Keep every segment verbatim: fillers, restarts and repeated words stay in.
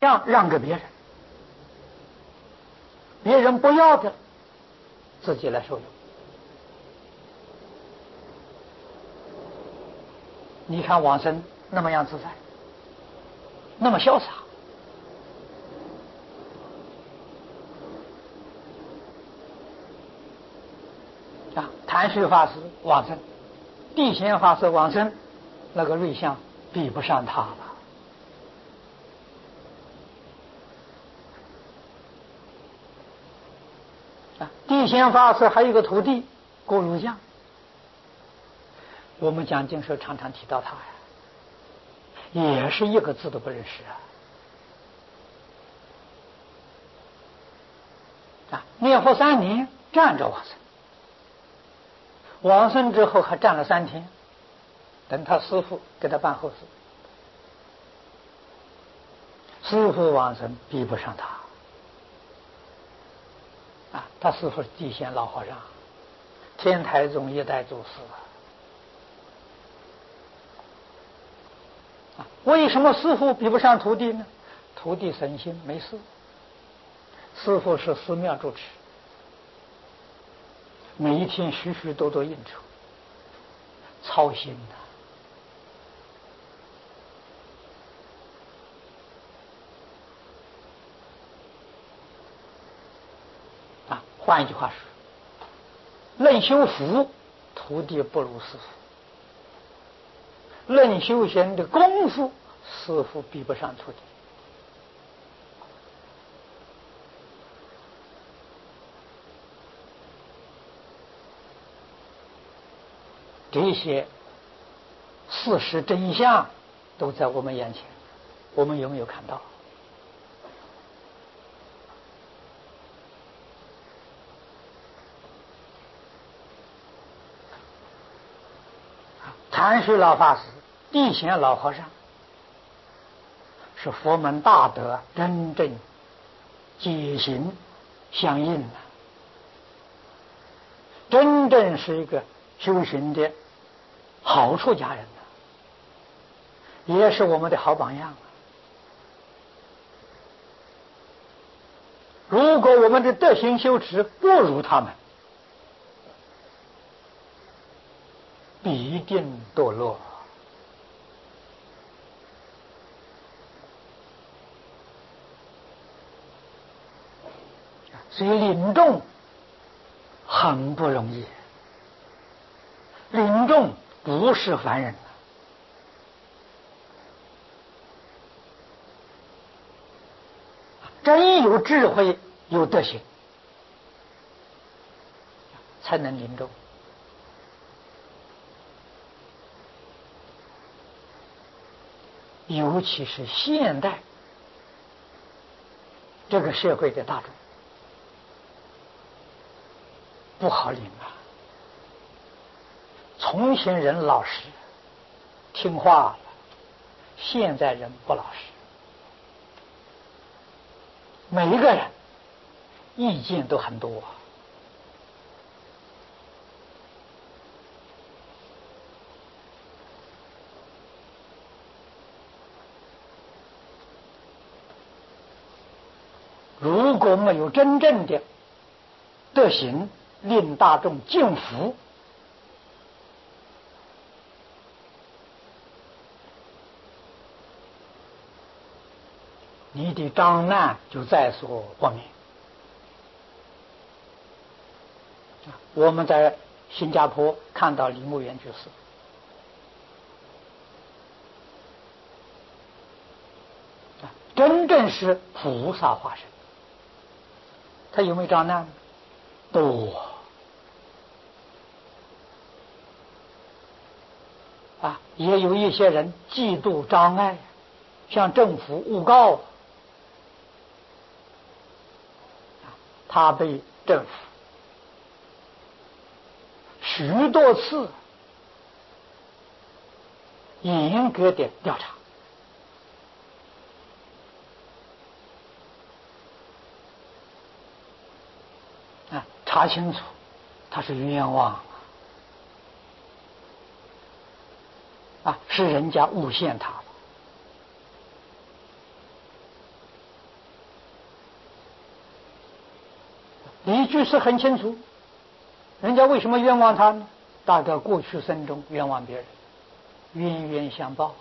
让让给别人，别人不要的，自己来受用。你看往生那么样自在，那么潇洒啊！谭旭法师往生，地贤法师往生，那个瑞相比不上他了。啊，地贤法师还有一个徒弟郭儒将，我们讲经时常常提到他呀，也是一个字都不认识啊！啊，念佛三年站着往生，往生之后还站了三天，等他师父给他办后事。师父往生比不上他啊！他师父是地贤老和尚，天台宗一代祖师啊！为什么师父比不上徒弟呢？徒弟省心没事，师父是寺庙主持，每一天许许多多应酬，操心呐、啊！啊，换一句话说，论修福，徒弟不如师父；论修行的功夫，师父比不上徒弟。这些事实真相都在我们眼前，我们有没有看到？禅师老法师、地贤老和尚是佛门大德真正解行相应的，真正是一个修行的好出家人呢，也是我们的好榜样。如果我们的德行修持不如他们，必定堕落。所以领众很不容易，领众不是凡人，真有智慧有德行才能领众。尤其是现代这个社会的大众不好领啊！从前人老实听话了，现在人不老实，每一个人意见都很多。如果没有真正的德行令大众敬服，你的障难就在所不免。我们在新加坡看到李牧原居士，真正是菩萨化身。他有没有障难？多啊！也有一些人嫉妒障碍，向政府诬告，他被政府许多次严格的调查。啊，查清楚他是冤枉啊，是人家诬陷他了理居士很清楚，人家为什么冤枉他呢？大概过去生中冤枉别人，冤冤相报。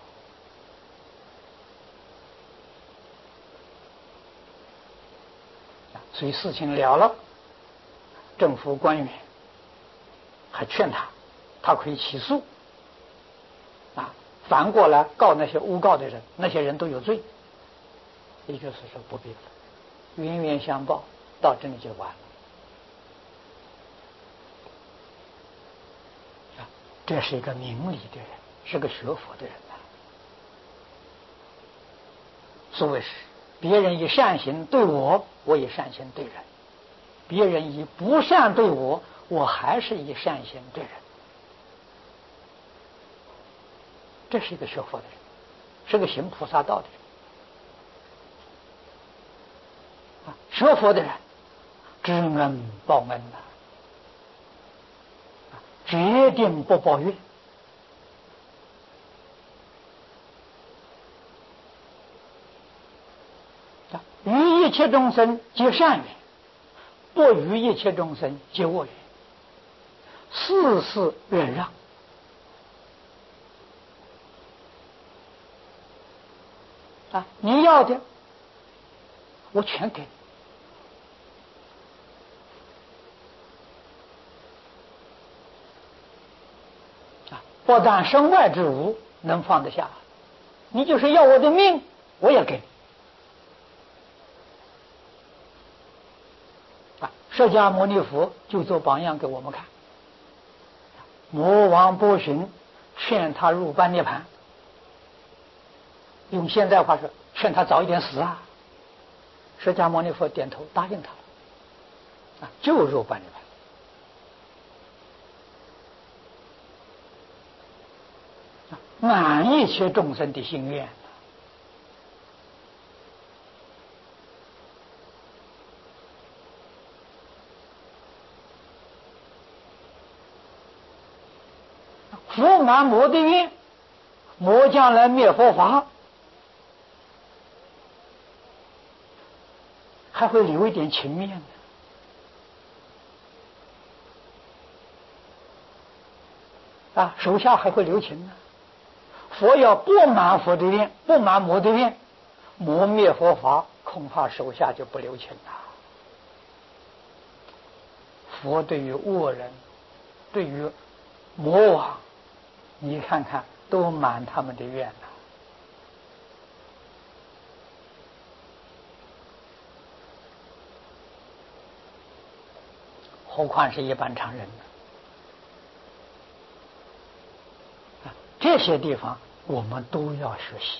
所以事情了了，政府官员还劝他，他可以起诉啊，反过来告那些诬告的人，那些人都有罪。也就是说不必了，冤冤相报，到这里就完了。啊，这是一个明理的人，是个学佛的人呐、啊。所谓是别人以善行对我，我以善行对人；别人以不善对我，我还是以善行对人。这是一个学佛的人，是个行菩萨道的人。啊，学佛的人知恩报恩呐、啊，决定不抱怨。于一切众生皆善缘，不与一切众生皆恶缘，事事忍让。啊，你要的我全给你。啊，不但身外之物能放得下，你就是要我的命，我也给你。释迦牟尼佛就做榜样给我们看，魔王波旬劝他入般涅盘，用现在话说，劝他早一点死啊。释迦牟尼佛点头答应他了，啊，就入般涅盘，满一切众生的心愿。佛满魔的愿，魔将来灭佛法，还会留一点情面呢。啊，手下还会留情呢。佛要不满佛的愿，不满魔的愿，魔灭佛法，恐怕手下就不留情了。佛对于恶人，对于魔王，你看看都满他们的愿了，何况是一般常人呢？啊，这些地方我们都要学习。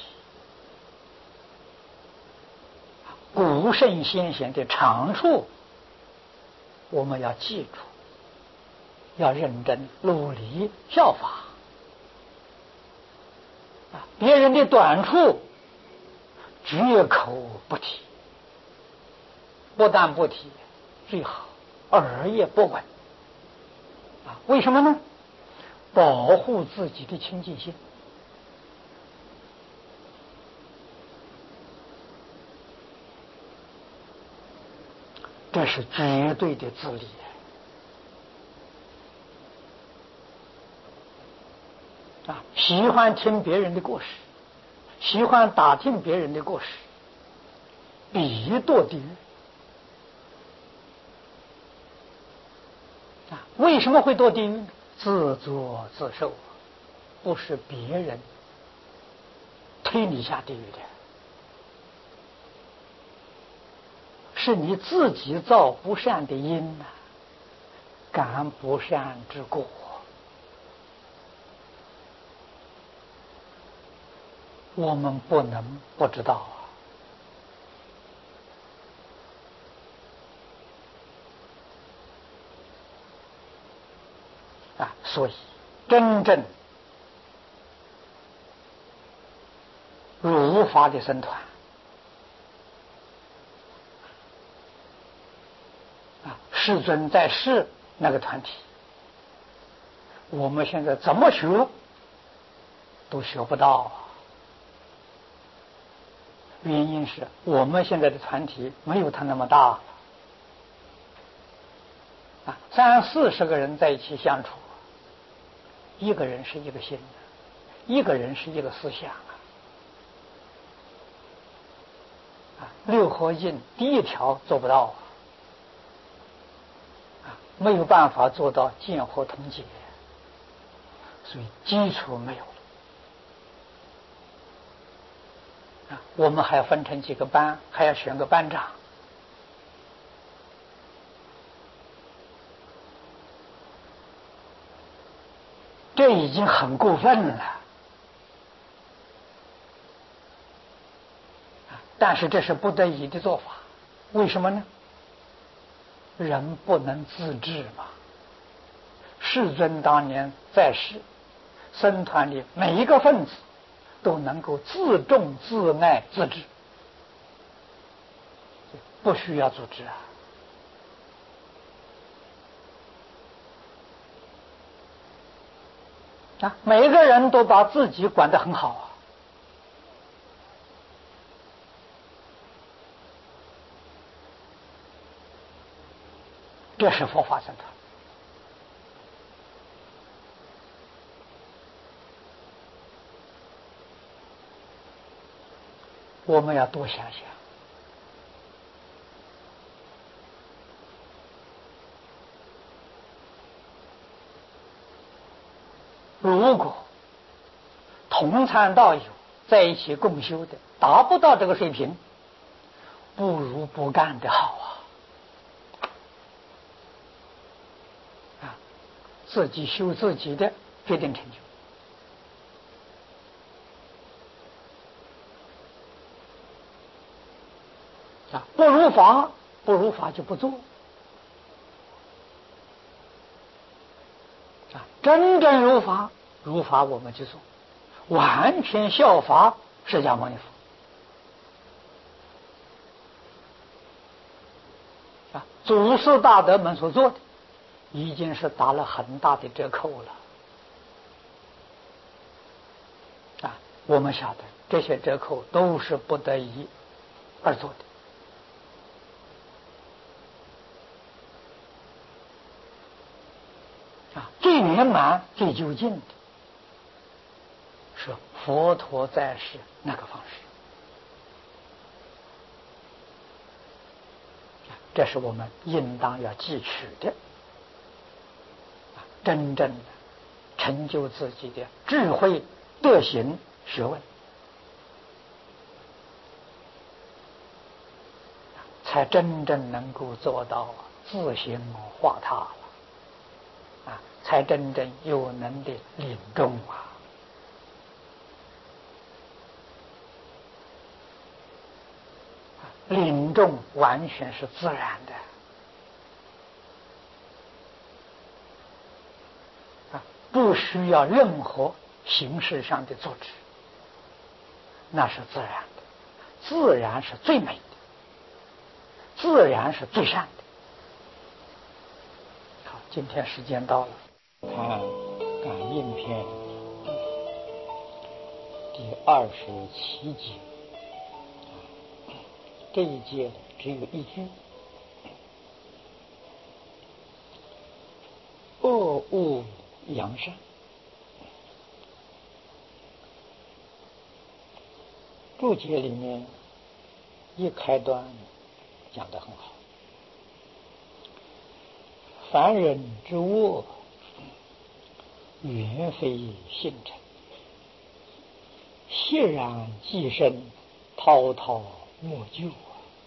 古圣先贤的长处，我们要记住，要认真努力效法。啊，别人的短处，绝口不提，不但不提，最好耳也不闻。啊，为什么呢？保护自己的清净心。这是绝对的自理。啊，喜欢听别人的故事，喜欢打听别人的故事，必堕地狱。啊，为什么会堕地狱呢？自作自受，不是别人推你下地狱的，是你自己造不善的因呐、啊，感不善之果。我们不能不知道啊！啊，所以真正如法的僧团啊，世尊在世那个团体，我们现在怎么学都学不到。原因是我们现在的团体没有他那么大了。 啊，三四十个人在一起相处，一个人是一个心，一个人是一个思想啊。啊，六合印第一条做不到啊，没有办法做到见和同解，所以基础没有了。啊，我们还要分成几个班，还要选个班长。这已经很过分了，但是这是不得已的做法。为什么呢？人不能自治嘛。世尊当年在世，僧团里每一个分子都能够自重自爱自治，不需要组织啊。啊，每个人都把自己管得很好啊，这是佛法僧团。我们要多想想，如果同参道友在一起共修的达不到这个水平，不如不干的好啊！啊，自己修自己的，决定成就啊！不如法，不如法就不做啊！真正如法，如法我们就做，完全效法释迦牟尼佛啊！祖师大德们所做的，已经是打了很大的折扣了啊！我们晓得这些折扣都是不得已而做的啊！最圆满、最究竟的是佛陀在世那个方式，这是我们应当要记取的，真正的成就自己的智慧、德行、学问，才真正能够做到自行化他了啊，才真正有能的领众啊。领众完全是自然的啊，不需要任何形式上的组织，那是自然的，自然是最美的，自然是最善的。好，今天时间到了，看感应篇第二十七节，这一节只有一句：恶恶扬善。注解里面一开端讲得很好，凡人之恶，原非性成，熙然既生，滔滔莫究啊！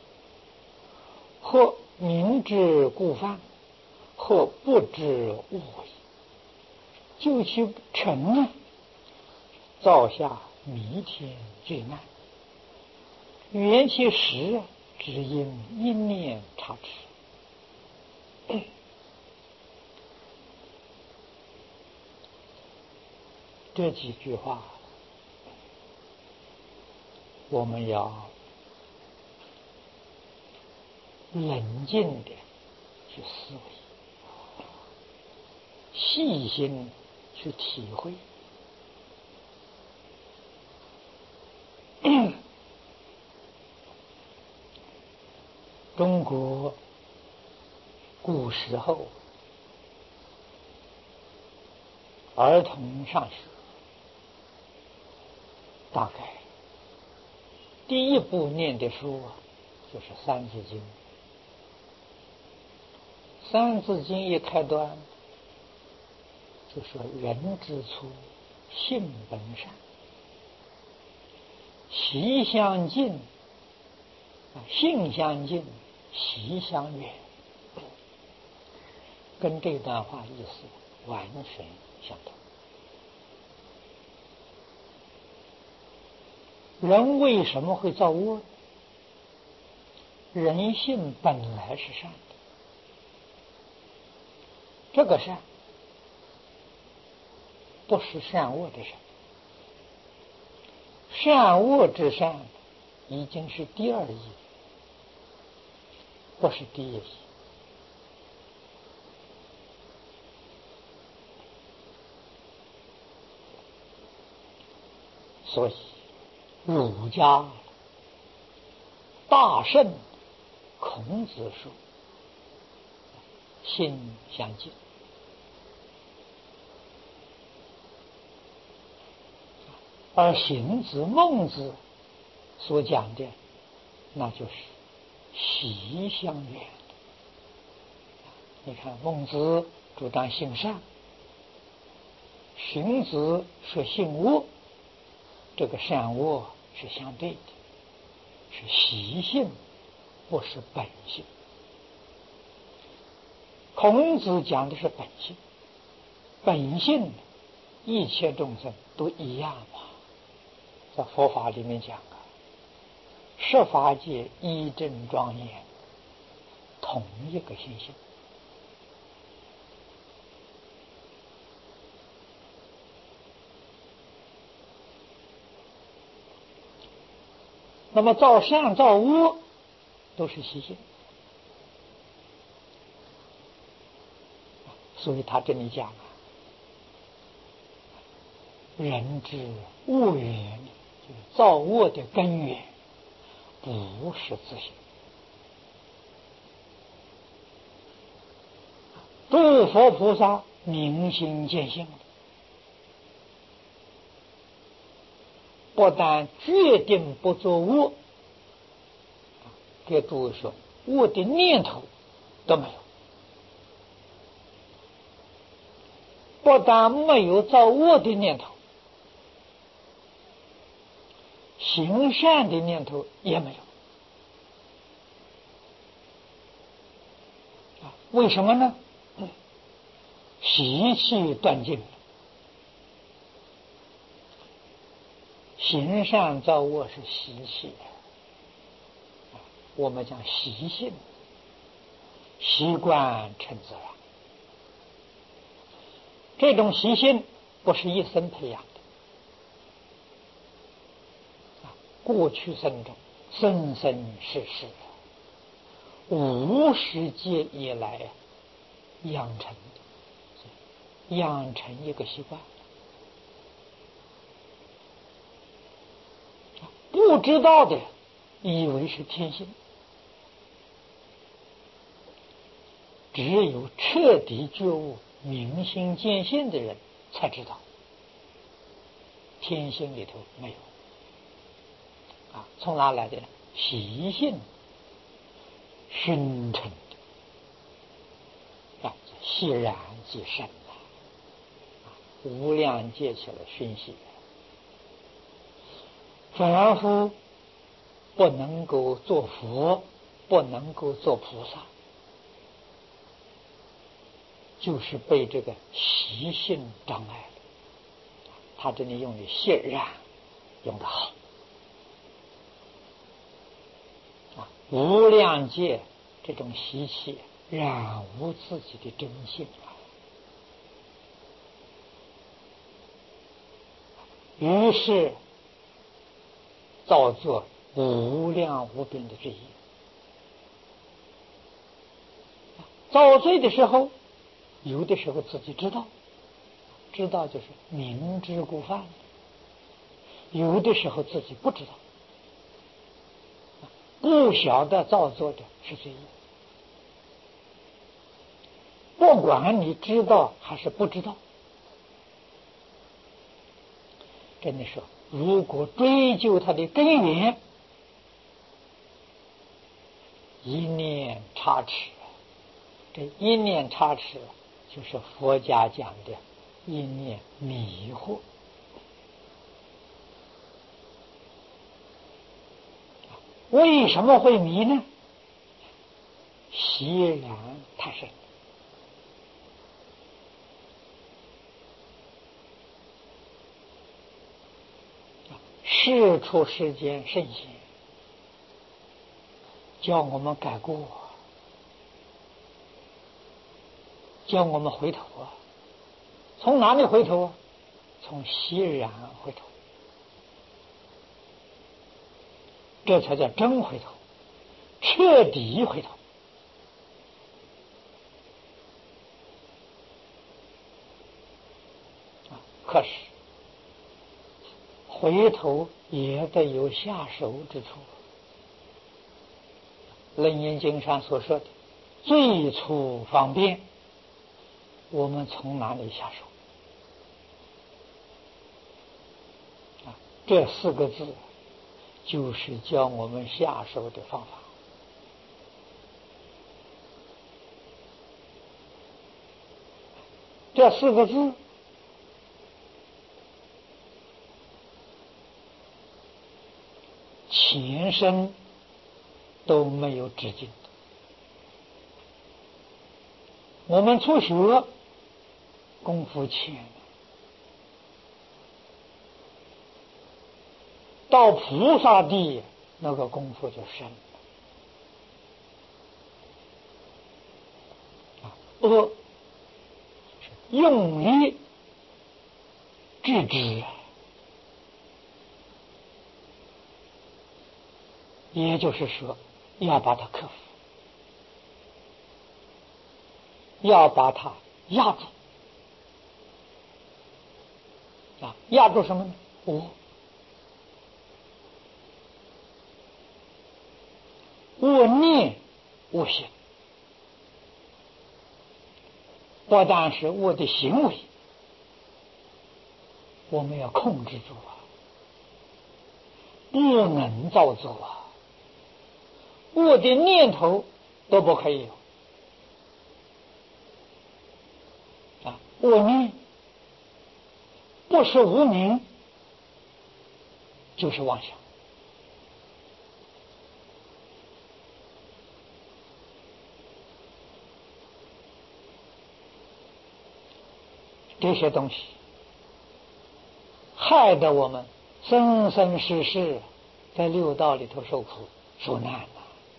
或明知故犯，或不知误为，究其成，造下弥天罪难。缘其实，只因一念差池。这几句话，我们要冷静的去思维，细心去体会。中国古时候儿童上学，大概第一部念的书啊，就是《三字经》。《三字经》一开端，就说人之初，性本善，习相近，性相近，习相远，跟这段话意思完全相同。人为什么会造恶？人性本来是善的，这个善不是善恶的善，善恶之善已经是第二义，不是第一义。所以儒家大圣孔子说心相近，而荀子孟子所讲的那就是习相远。你看孟子主张行善，荀子说行恶，这个善恶是相对的，是习性，不是本性。孔子讲的是本性，本性一切众生都一样嘛。在佛法里面讲啊，十法界一真庄严，同一个心性。那么造善造恶都是习性，所以他这里讲啊，人之恶源，就是造恶的根源，不是自性。诸佛菩萨明心见性，不但决定不作恶，给诸位说，恶的念头都没有。不但没有造恶的念头，行善的念头也没有。为什么呢？习气断尽了。行善造恶是习气，我们讲习性，习惯成自然。这种习性不是一生培养的，过去生中生生世世无始劫以来养成的，养成一个习惯。不知道的以为是天性，只有彻底觉悟、明心见性的人才知道，天性里头没有啊，从哪来的？习性生成的啊，习然即生啊，无量劫起来熏习，凡夫不能够做佛，不能够做菩萨，就是被这个习性障碍了。他这里用的习然用得好啊，无量劫这种习气染污自己的真性啊，于是造作无量无边的罪业。造罪的时候，有的时候自己知道，知道就是明知故犯；有的时候自己不知道，不晓得造作的是罪业。不管你知道还是不知道， 真的说，如果追究它的根源，一念差池，这一念差池就是佛家讲的一念迷惑。为什么会迷呢？习然太深。事出世间圣贤叫我们改过，叫我们回头啊！从哪里回头啊？从习然回头，这才叫真回头，彻底回头。可是回头也得有下手之处。楞严经上所说的最初方便，我们从哪里下手？啊，这四个字就是教我们下手的方法。这四个字前生都没有止境。我们初学功夫浅，到菩萨地那个功夫就深了。恶用力制止，也就是说要把它克服，要把它压住。啊，压住什么呢？我我念我行，不但是我的行为，我们要控制住啊，不能造作啊，我的念头都不可以有啊，我念不是无明，就是妄想。这些东西害得我们生生世世在六道里头受苦受难了。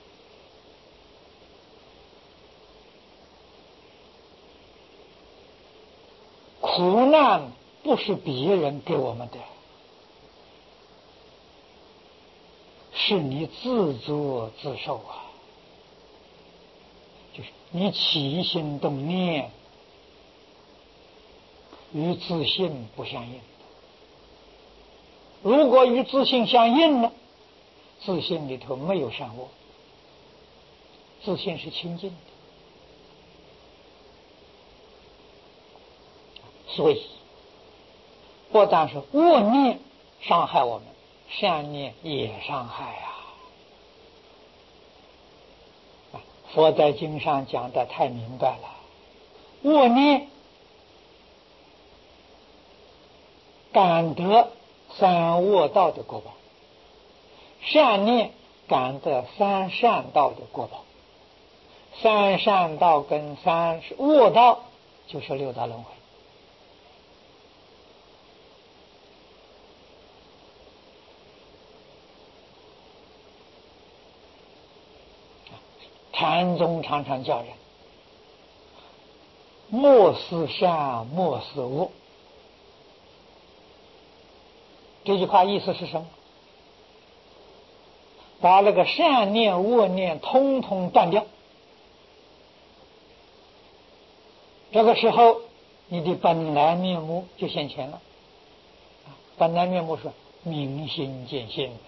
苦难不是别人给我们的，是你自作自受啊！就是你起心动念与自信不相应。如果与自信相应了，自信里头没有善恶，自信是清净的。所以不但是恶念伤害我们，善念也伤害啊！佛在经上讲的太明白了，恶念感得三恶道的果报，善念感得三善道的果报。三善道跟三恶道就是六道轮回。禅宗常常叫人莫思善，莫思恶。这句话意思是什么？把那个善念恶念通通断掉，这个时候你的本来面目就现前了。本来面目是明心见性啊。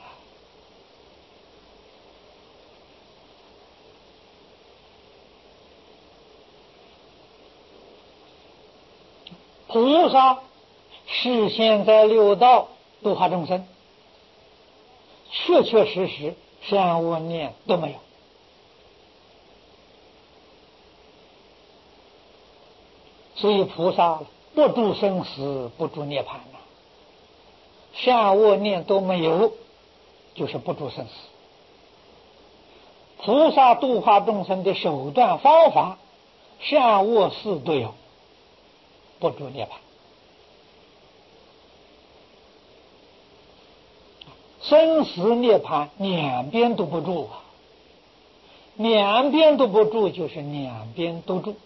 菩萨是现在六道度化众生，确确实实善恶念都没有。所以菩萨不住生死，不住涅槃呐，善恶念都没有，就是不住生死。菩萨度化众生的手段方法，善恶事都有，不住涅槃。生死涅槃两边都不住啊，两边都不住就是两边都住。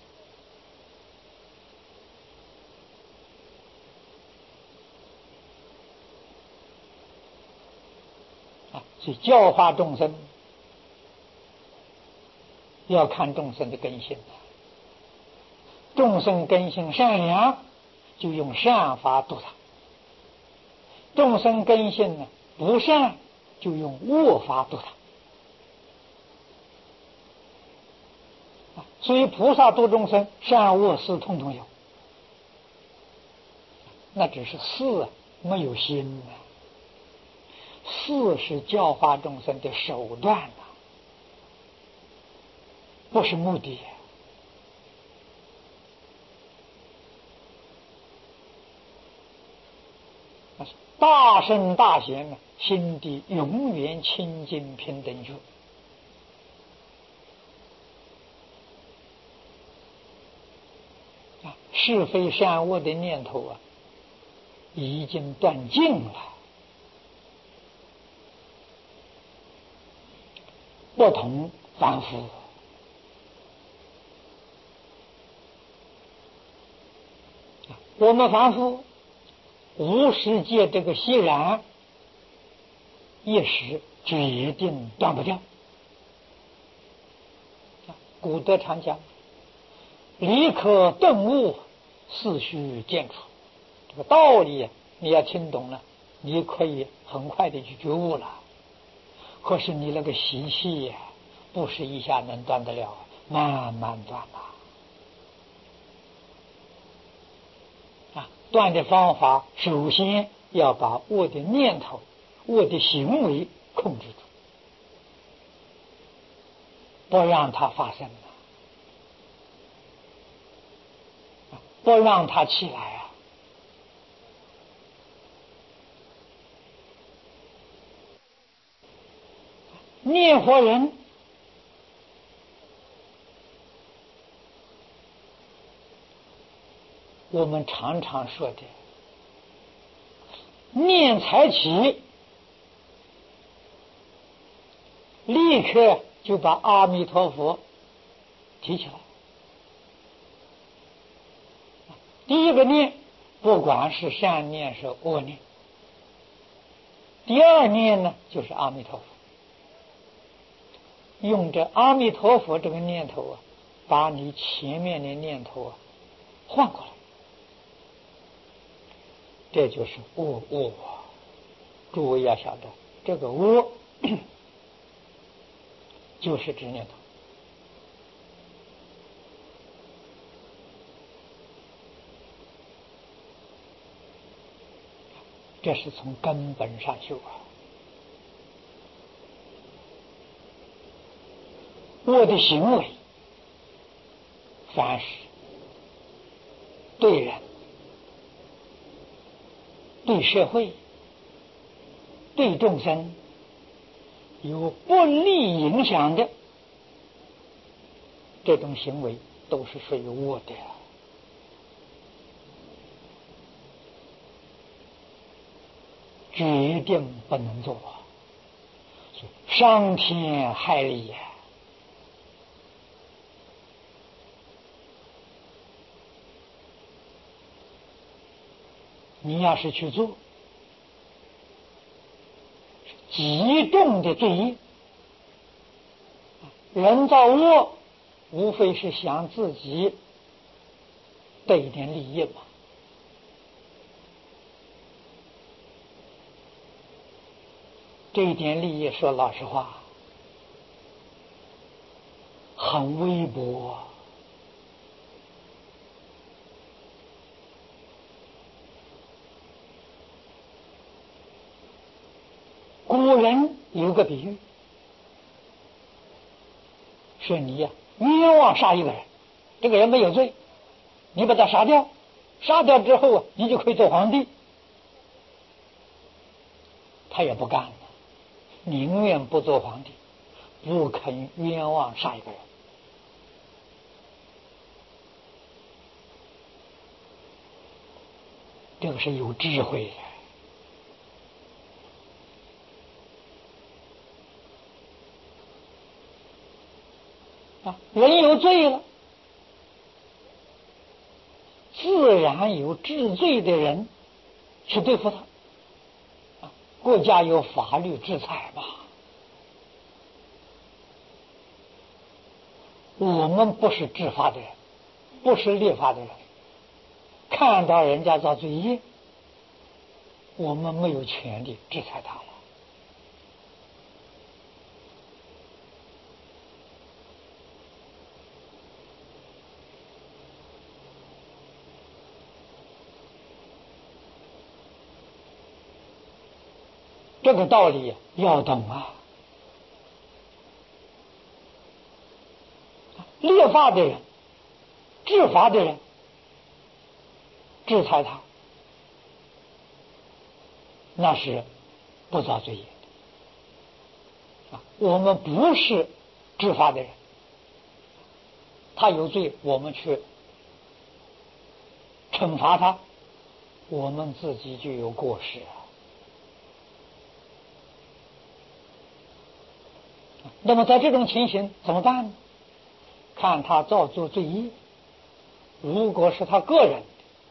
啊，所以教化众生要看众生的根性，众生根性善良，就用善法度他；众生根性呢不善，就用恶法度他。所以菩萨度众生，善恶事统统有，那只是事没有心啊，事是教化众生的手段啊，不是目的。大圣大贤呢，心地永远清净平等觉。啊，是非善恶的念头啊，已经断尽了，不同凡夫。我们凡夫无世界这个习染，一时决定断不掉。古德常讲，理可顿悟，事须见处。这个道理你要听懂了，你可以很快的去觉悟了。可是你那个习气不是一下能断得了，慢慢断了。啊，断的方法，首先要把恶的念头、恶的行为控制住，不让它发生了，不让它起来啊！念佛人我们常常说的，念才起，立刻就把阿弥陀佛提起来。第一个念，不管是善念是恶念；第二念呢，就是阿弥陀佛。用这阿弥陀佛这个念头啊，把你前面的念头啊换过来，这就是恶恶。诸位要晓得，这个恶就是执念头。这是从根本上修啊。我的行为，凡是对人、对社会、对众生有不利影响的这种行为，都是属于恶的，决定不能做，伤天害理呀。你要是去做，极重的罪业。人造恶，无非是想自己得一点利益嘛。这一点利益，说老实话，很微薄。 人有个比喻，说你呀、冤枉杀一个人，这个人没有罪，你把他杀掉，杀掉之后啊，你就可以做皇帝。他也不干了，宁愿不做皇帝，不肯冤枉杀一个人。这个是有智慧的啊！人有罪了，自然有治罪的人去对付他。啊，国家有法律制裁嘛。我们不是治法的人，不是立法的人，看到人家造罪业，我们没有权利制裁他了。这个道理要懂啊！立法的人、治法的人制裁他，那是不造罪业的啊！我们不是治法的人，他有罪，我们去惩罚他，我们自己就有过失啊。那么在这种情形怎么办呢？看他造作罪业，如果是他个人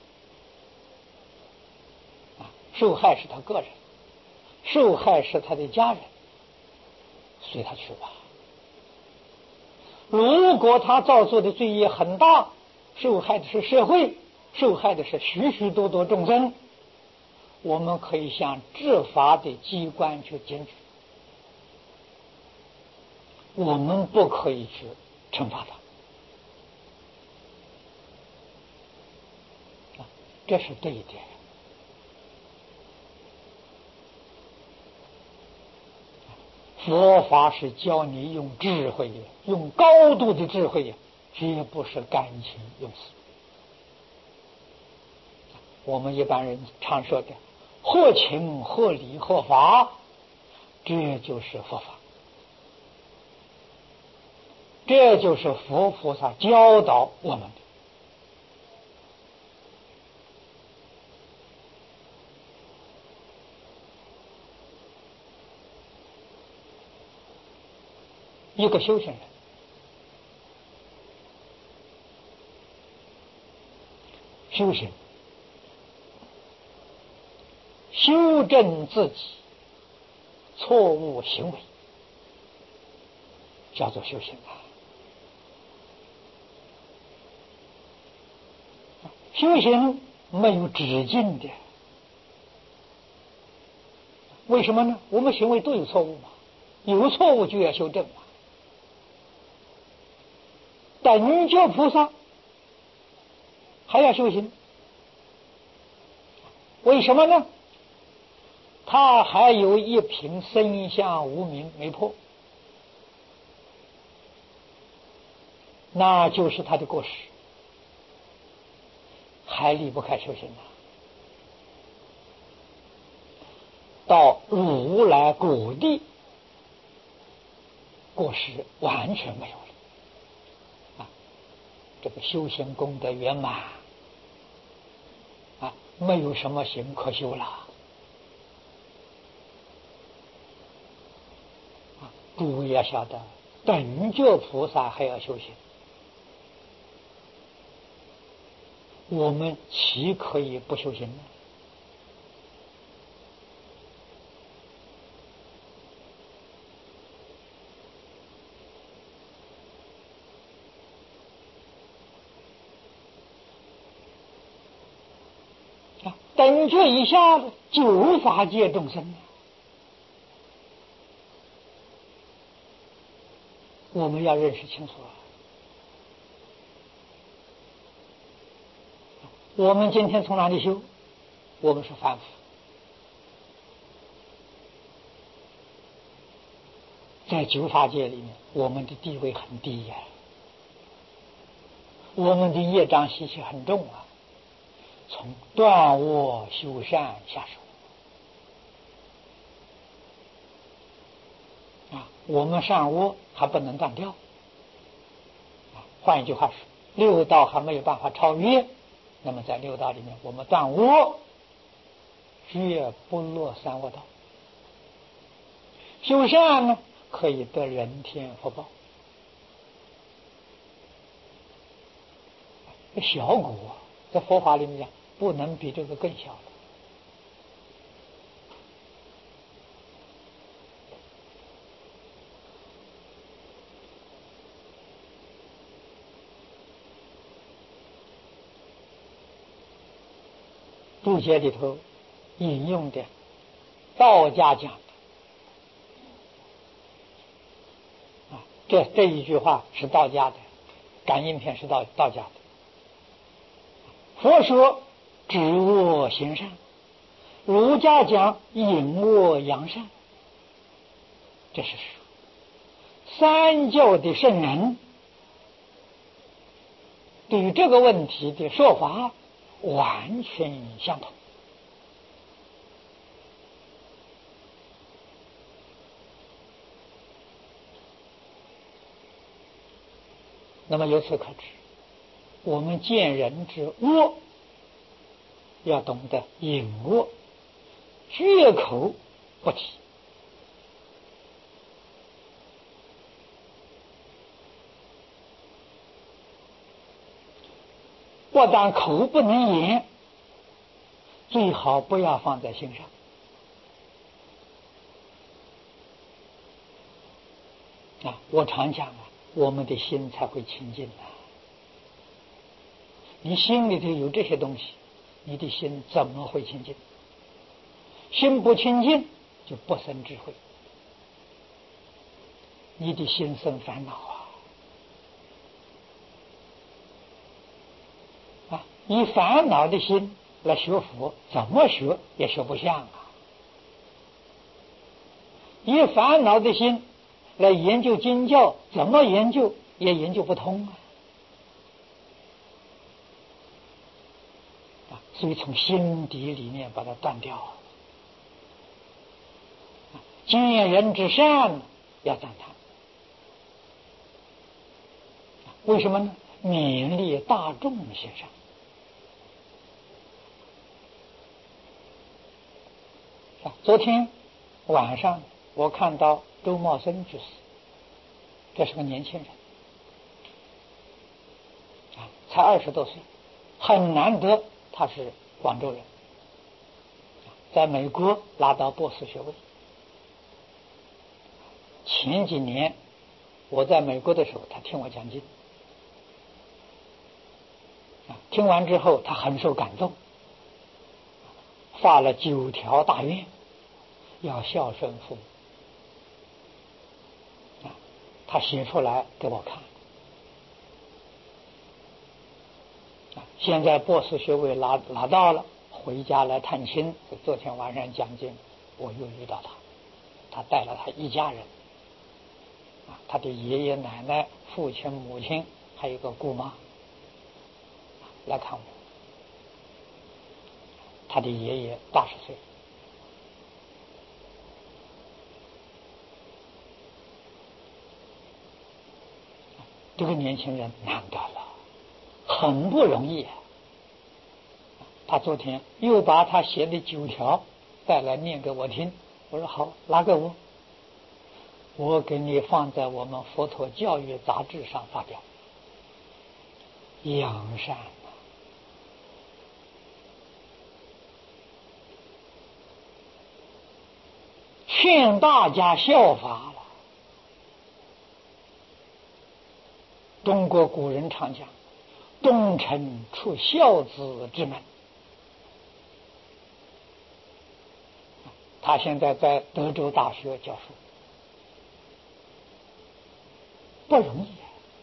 啊，受害是他个人，受害是他的家人，随他去吧。如果他造作的罪业很大，受害的是社会，受害的是许许多多众生，我们可以向执法的机关去检举，我们不可以去惩罚他。这是对的。佛法是教你用智慧的，用高度的智慧，绝不是感情用事。我们一般人常说的合情合理合法，这就是佛法，这就是佛菩萨教导我们的。一个修行人修行，修正自己错误行为，叫做修行啊。修行没有止境的，为什么呢？我们行为都有错误嘛，有错误就要修正嘛。等觉菩萨还要修行，为什么呢？他还有一品身相无明没破，那就是他的过失，还离不开修行啊。到如来果地，过失完全没有了啊！这个修行功德圆满啊，没有什么行可修了啊！诸位要晓得，等觉菩萨还要修行，我们岂可以不修行呢？等觉以下的九法界众生，我们要认识清楚啊！我们今天从哪里修？我们是凡夫， 在九法界里面，我们的地位很低呀，我们的业障习气很重啊。从断恶修善下手啊，我们善恶还不能断掉啊。换一句话说，六道还没有办法超越，那么在六道里面，我们断恶，绝不落三恶道。修善呢，可以得人天福报。小果在佛法里面讲，不能比这个更小的。注解里头引用的道家讲的啊，这这一句话是道家的，感应篇是道道家的。佛说止恶行善，儒家讲隐恶扬善，这是三教的圣人对于这个问题的说法完全相同。那么由此可知，我们见人之恶，要懂得隐恶，绝口不提。不但口不能言，最好不要放在心上啊！我常讲啊，我们的心才会清净啊。你心里头有这些东西，你的心怎么会清净？心不清净，就不生智慧，你的心生烦恼啊！啊，以烦恼的心来学佛，怎么学也学不像啊！以烦恼的心来研究经教，怎么研究也研究不通啊！啊，所以从心底里面把它断掉。见人之善要赞叹，为什么呢？勉励大众行善。啊，昨天晚上我看到周茂生居士，这是个年轻人，啊，才二十多岁，很难得他是广州人，在美国拿到博士学位。前几年我在美国的时候，他听我讲经，啊，听完之后他很受感动，发了九条大愿，要孝顺父母，啊，他写出来给我看，啊，现在博士学位拿拿到了，回家来探亲。昨天晚上讲经，我又遇到他，他带了他一家人。他的爷爷奶奶、父亲母亲，还有个姑妈来看我。他的爷爷八十岁，这个年轻人难得了，很不容易。他昨天又把他写的九条带来念给我听，我说好，拿给我。我给你放在我们佛陀教育杂志上发表。扬善啊，劝大家效法了。中国古人常讲，忠臣出孝子之门。他现在在德州大学教书，不容易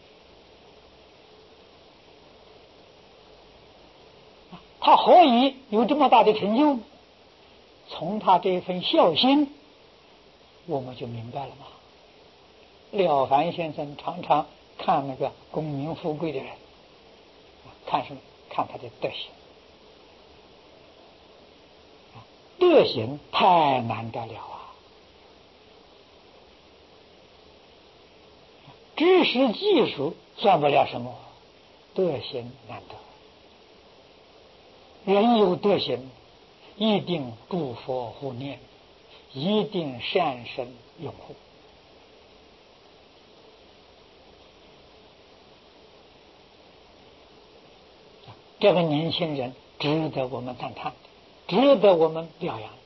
啊！他何以有这么大的成就呢？从他这份孝心，我们就明白了嘛。 了凡先生常常看那个功名富贵的人，看什么？看他的德行。德行太难得了啊！知识技术算不了什么，德行难得。人有德行，一定诸佛护念，一定善生拥护。这个年轻人值得我们赞叹，值得我们表扬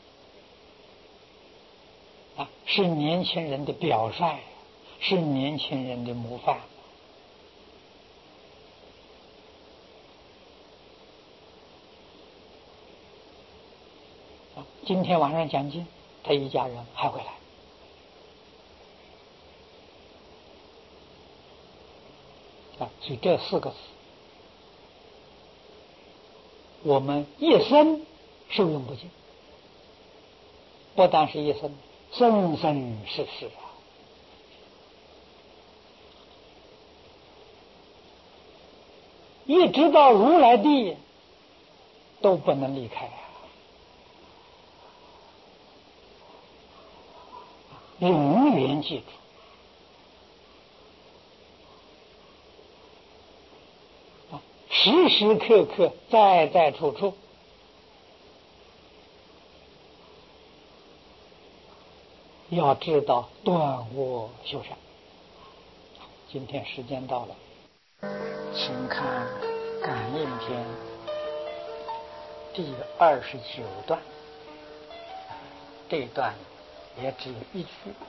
的啊，是年轻人的表率，是年轻人的模范。啊，今天晚上讲经，他一家人还回来。啊，所以这四个字，我们一生受用不尽，不但是一生，生生世世啊！一直到如来地都不能离开啊！永远记住，啊，时时刻刻，在在处处，要知道断我修善。今天时间到了，请看《感应篇》第二十九段，这一段也只有一句：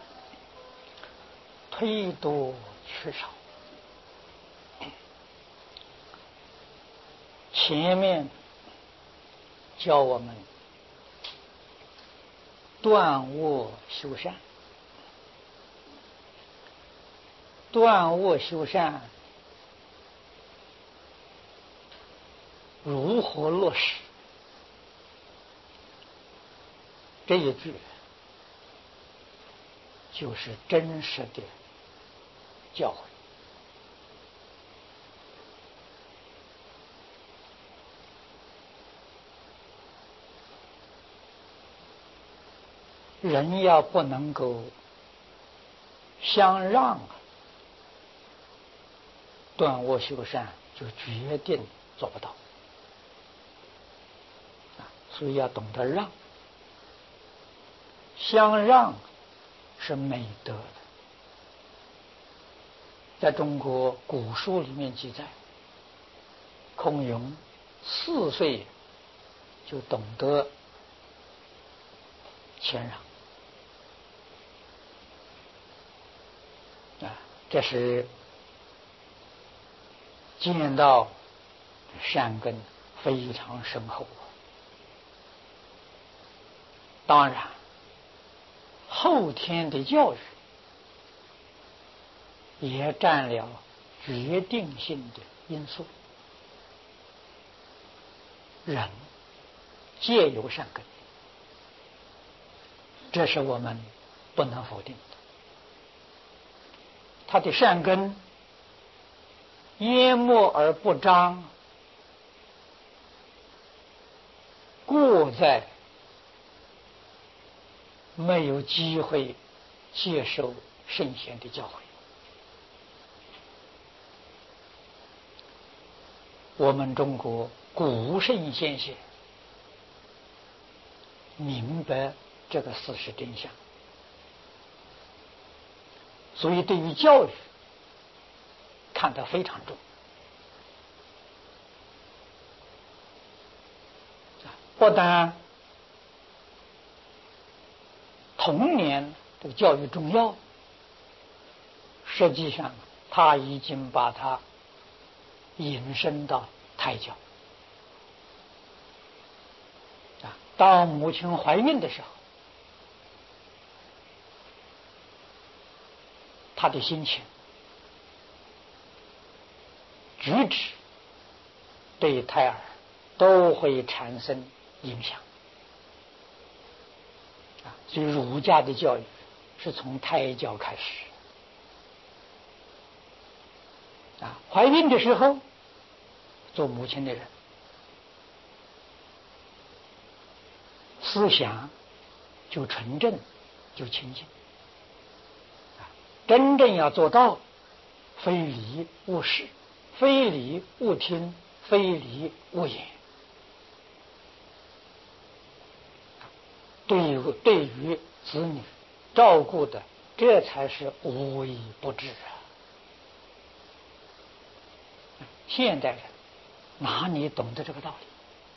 推多取少。前面教我们断恶修善，断恶修善如何落实？这一句就是真实的教诲。人要不能够相让，断恶修善就决定做不到啊！所以要懂得让，相让是美德的。在中国古书里面记载，孔融四岁就懂得谦让啊，这是见到善根非常深厚。当然，后天的教育也占了决定性的因素。人皆有善根，这是我们不能否定的。他的善根淹没而不彰，过在没有机会接受圣贤的教诲。我们中国古圣先贤明白这个事实真相，所以对于教育看得非常重。不但童年这个教育重要，实际上他已经把它引申到胎教啊。当母亲怀孕的时候，她的心情、举止对胎儿都会产生影响啊。所以儒家的教育是从胎教开始。 啊，怀孕的时候，做母亲的人思想就纯正，就清净。啊，真正要做到非礼勿视，非礼勿听，非礼勿言。对于对于子女照顾的，这才是无微不至啊！现代人哪里懂得这个道理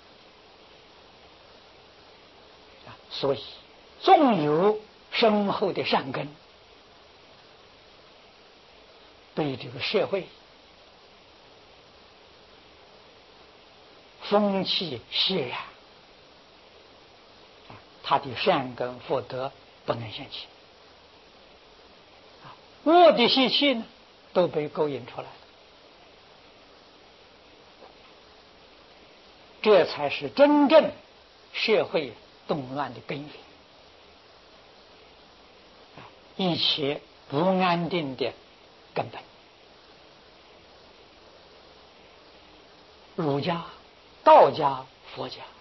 啊？所以，纵有深厚的善根，对这个社会风气渲染，他的善根福德不能现起，恶的习气呢，都被勾引出来了。这才是真正社会动乱的根源，一切不安定的根本。儒家、道家、佛家